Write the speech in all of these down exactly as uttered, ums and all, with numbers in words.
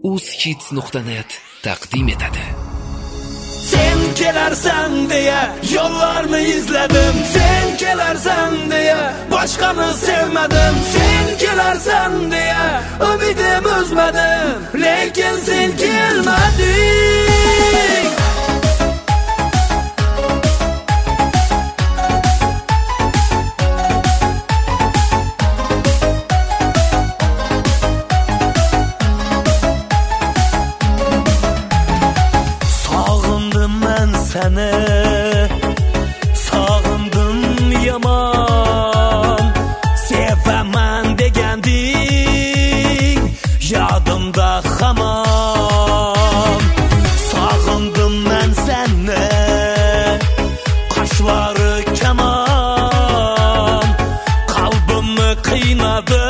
uzhits nuqta net taqdim etadi. Sen kelarsan diye yollarını izledim. Sen kelarsan diye başkanı sevmedim. Sen kelarsan diye ümidim üzmedim. Lekin sen gelmedin. Seni sağındım yaman, sevemen degendin yadımda hamam. Sağındım ben seni, kaşları keman, kalbimi kıynadı,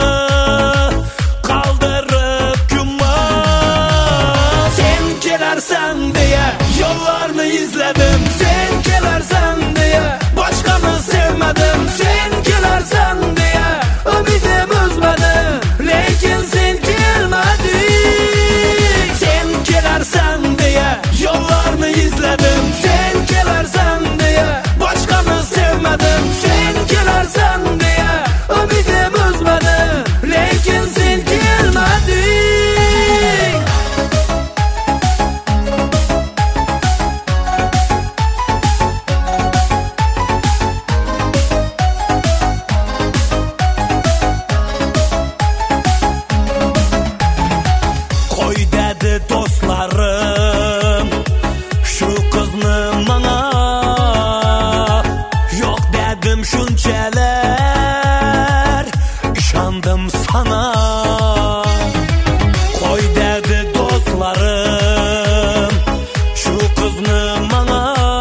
kaldırıp güman. Sen gelersen diye yollarını izledim. Sen kelarsan diye başkanı sevmedim. Sen kelarsan diye ümidim üzmedim. Lekin sen gelmedin. Sen kelarsan diye yollarını izledim. Sen kelarsan diye başkanı sevmedim. Sen kelarsan diye ümidim üzmedim. Lekin sen gelmedin. Dostlarım şu kızını bana yok dedim şunçeler, işandım sana. Koy dedi dostlarım şu kızını bana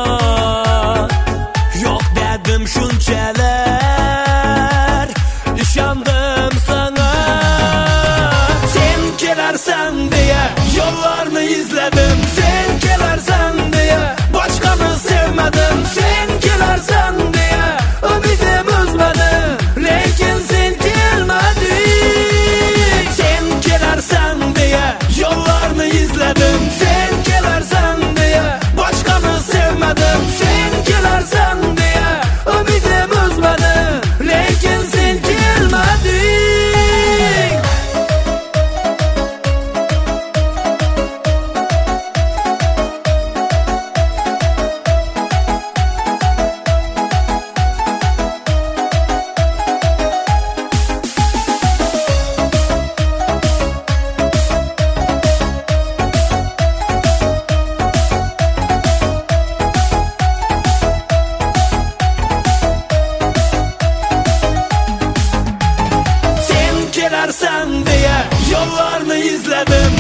yok dedim şunçeler, işandım sana. Sen kelersen diye yollarını izledim. Sen kelersen diye başkanı sevmedim. Sen kelersen diye ümidim üzmedim. Lekin sen gelmedin. Sen kelersen diye yollarını izledim. Sen kelersen diye başkanı sevmedim. Sen kelersen diye ümidim üzmedim. Lekin sen gelmedin. Sen diye yollarını izledim.